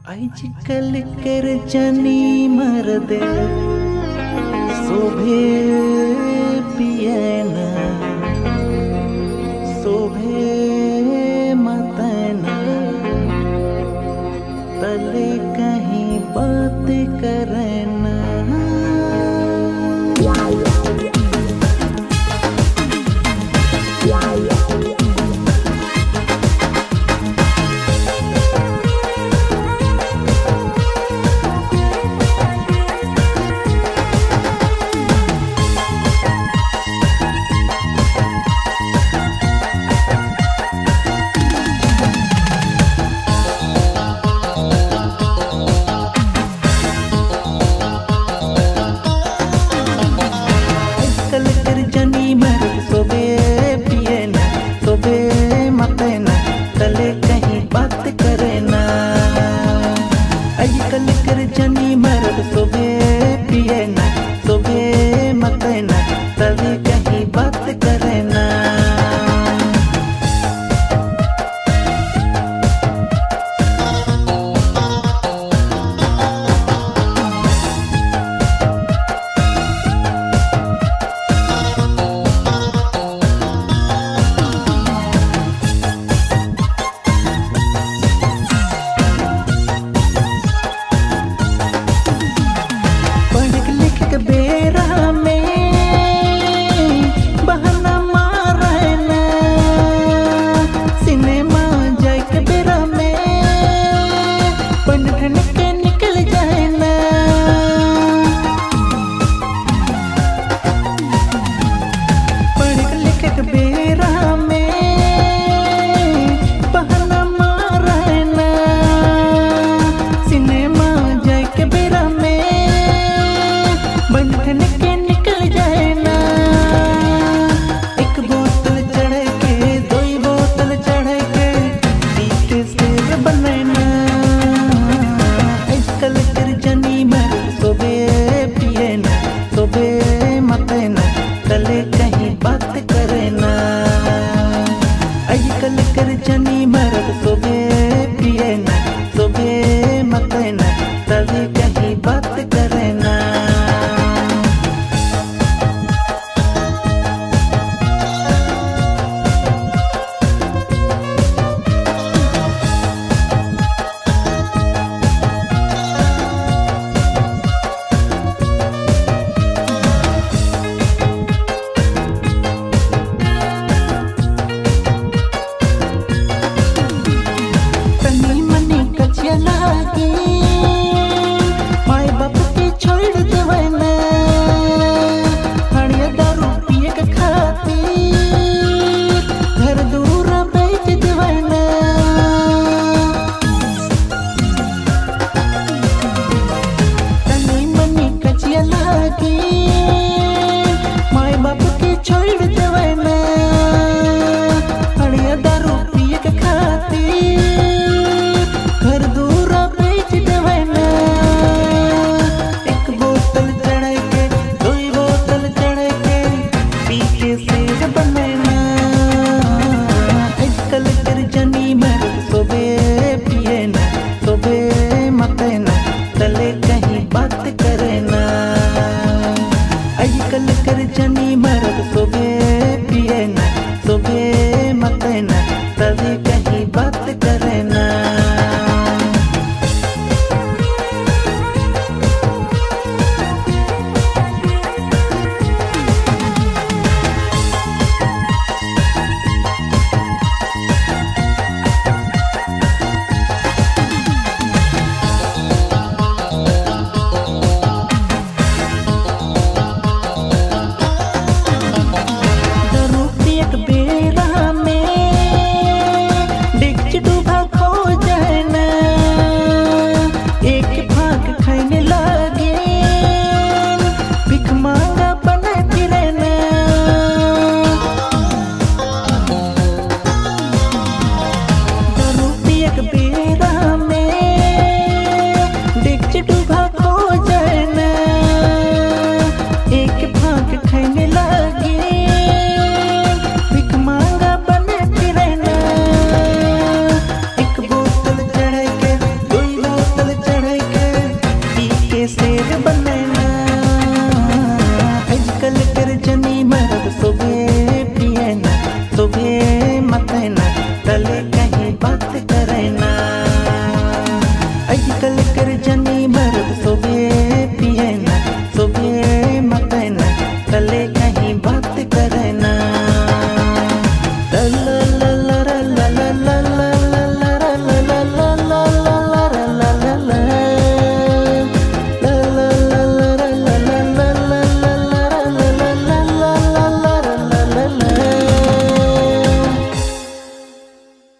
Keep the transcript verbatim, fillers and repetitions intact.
आजकल कर जनी मर्द शोभे पियन शोभे मतन तले कहीं बात करना। आजकल कर जनी मर्द शोभे पिए ना शोभे मत ना तभी कहीं बात करे ना। बेरा में बहाना मारना सिनेमा जाए के बेरा में बन ठन के निकल जाए ना। पढ़ लिख के बेरा में बहाना मारना सिनेमा जाए के बेरा में बंधन के निकल जाए ना। एक बोतल चढ़ के दो बोतल चढ़ के पीते से बने ना। आजकल कर जनी मर्द शोभे पिए ना शोभे मत ना तले कहीं बात करे ना। आजकल कर जनी मर्द शोभे पिए ना शोभे मत ना तले कहीं